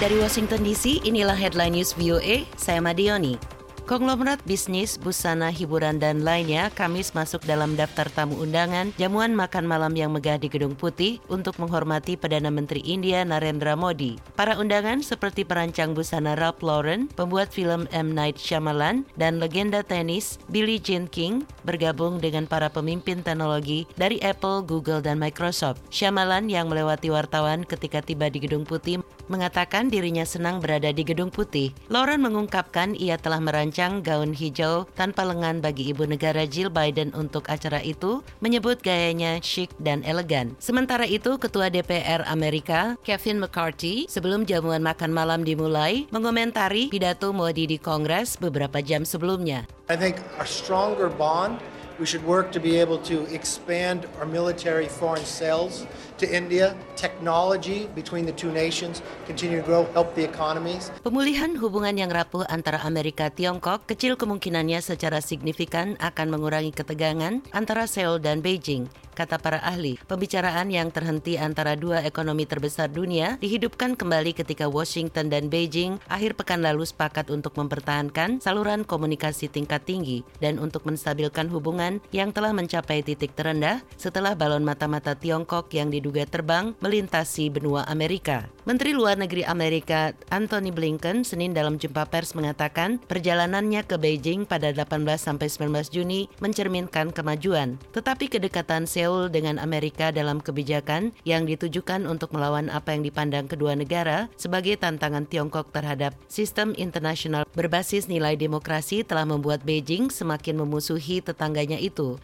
Dari Washington DC, inilah Headline News VOA, saya Madioni. Konglomerat bisnis, busana, hiburan, dan lainnya Kamis masuk dalam daftar tamu undangan jamuan makan malam yang megah di Gedung Putih untuk menghormati Perdana Menteri India Narendra Modi. Para undangan seperti perancang busana Ralph Lauren, pembuat film M. Night Shyamalan, dan legenda tenis Billie Jean King bergabung dengan para pemimpin teknologi dari Apple, Google, dan Microsoft. Shyamalan yang melewati wartawan ketika tiba di Gedung Putih mengatakan dirinya senang berada di Gedung Putih. Lauren mengungkapkan ia telah merancang gaun hijau tanpa lengan bagi ibu negara Jill Biden untuk acara itu, menyebut gayanya syik dan elegan. Sementara itu, Ketua DPR Amerika, Kevin McCarthy, sebelum jamuan makan malam dimulai, mengomentari pidato Modi di Kongres beberapa jam sebelumnya. I think a stronger bond. We should work to be able to expand our military foreign sales to India, technology between the two nations, continue to grow, help the economies. Pemulihan hubungan yang rapuh antara Amerika Tiongkok kecil kemungkinannya secara signifikan akan mengurangi ketegangan antara Seoul dan Beijing, kata para ahli. Pembicaraan yang terhenti antara dua ekonomi terbesar dunia dihidupkan kembali ketika Washington dan Beijing akhir pekan lalu sepakat untuk mempertahankan saluran komunikasi tingkat tinggi dan untuk menstabilkan hubungan yang telah mencapai titik terendah setelah balon mata-mata Tiongkok yang diduga terbang melintasi benua Amerika. Menteri Luar Negeri Amerika Antony Blinken Senin dalam jumpa pers mengatakan perjalanannya ke Beijing pada 18-19 Juni mencerminkan kemajuan, tetapi kedekatan Seoul dengan Amerika dalam kebijakan yang ditujukan untuk melawan apa yang dipandang kedua negara sebagai tantangan Tiongkok terhadap sistem internasional berbasis nilai demokrasi telah membuat Beijing semakin memusuhi tetangganya itu.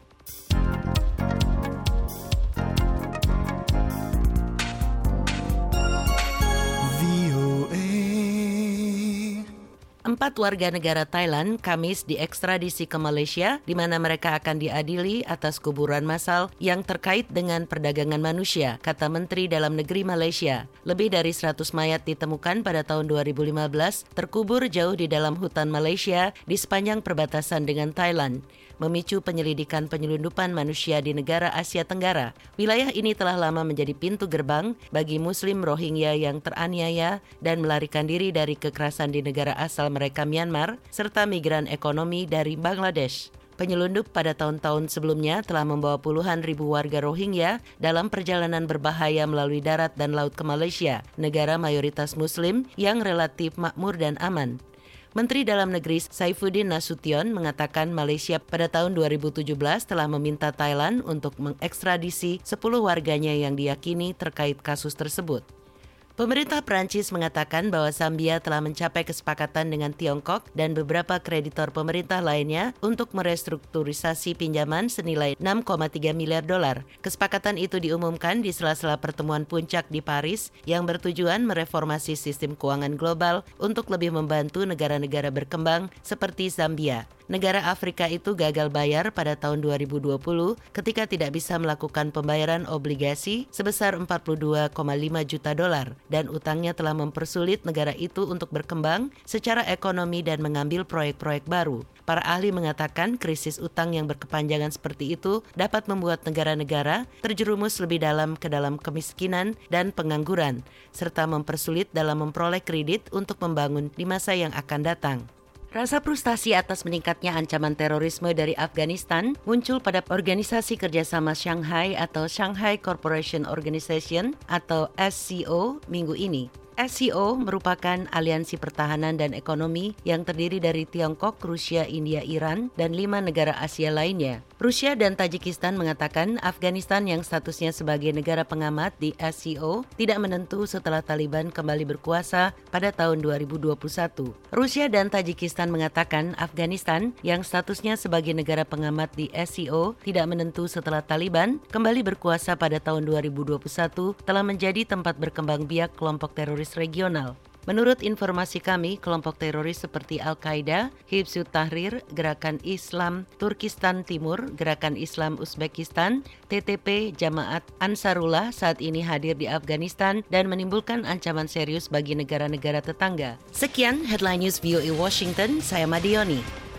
Empat warga negara Thailand Kamis diekstradisi ke Malaysia, di mana mereka akan diadili atas kuburan massal yang terkait dengan perdagangan manusia, kata Menteri Dalam Negeri Malaysia. Lebih dari 100 mayat ditemukan pada tahun 2015, terkubur jauh di dalam hutan Malaysia di sepanjang perbatasan dengan Thailand, memicu penyelidikan penyelundupan manusia di negara Asia Tenggara. Wilayah ini telah lama menjadi pintu gerbang bagi Muslim Rohingya yang teraniaya dan melarikan diri dari kekerasan di negara asal mereka Myanmar, serta migran ekonomi dari Bangladesh. Penyelundup pada tahun-tahun sebelumnya telah membawa puluhan ribu warga Rohingya dalam perjalanan berbahaya melalui darat dan laut ke Malaysia, negara mayoritas Muslim yang relatif makmur dan aman. Menteri Dalam Negeri Saifuddin Nasution mengatakan Malaysia pada tahun 2017 telah meminta Thailand untuk mengekstradisi 10 warganya yang diyakini terkait kasus tersebut. Pemerintah Prancis mengatakan bahwa Zambia telah mencapai kesepakatan dengan Tiongkok dan beberapa kreditor pemerintah lainnya untuk merestrukturisasi pinjaman senilai 6,3 miliar dolar. Kesepakatan itu diumumkan di sela-sela pertemuan puncak di Paris yang bertujuan mereformasi sistem keuangan global untuk lebih membantu negara-negara berkembang seperti Zambia. Negara Afrika itu gagal bayar pada tahun 2020 ketika tidak bisa melakukan pembayaran obligasi sebesar 42,5 juta dolar dan utangnya telah mempersulit negara itu untuk berkembang secara ekonomi dan mengambil proyek-proyek baru. Para ahli mengatakan krisis utang yang berkepanjangan seperti itu dapat membuat negara-negara terjerumus lebih dalam ke dalam kemiskinan dan pengangguran, serta mempersulit dalam memperoleh kredit untuk membangun di masa yang akan datang. Rasa frustasi atas meningkatnya ancaman terorisme dari Afghanistan muncul pada Organisasi Kerjasama Shanghai atau Shanghai Cooperation Organization atau SCO minggu ini. SCO merupakan aliansi pertahanan dan ekonomi yang terdiri dari Tiongkok, Rusia, India, Iran, dan 5 negara Asia lainnya. Rusia dan Tajikistan mengatakan Afghanistan yang statusnya sebagai negara pengamat di SCO tidak menentu setelah Taliban kembali berkuasa pada tahun 2021. Rusia dan Tajikistan mengatakan Afghanistan yang statusnya sebagai negara pengamat di SCO tidak menentu setelah Taliban kembali berkuasa pada tahun 2021 telah menjadi tempat berkembang biak kelompok teroris regional. Menurut informasi kami, kelompok teroris seperti Al-Qaeda, Hizbut Tahrir, Gerakan Islam Turkistan Timur, Gerakan Islam Uzbekistan, TTP, Jamaat Ansarullah saat ini hadir di Afghanistan dan menimbulkan ancaman serius bagi negara-negara tetangga. Sekian Headline News VOA Washington, saya Madioni.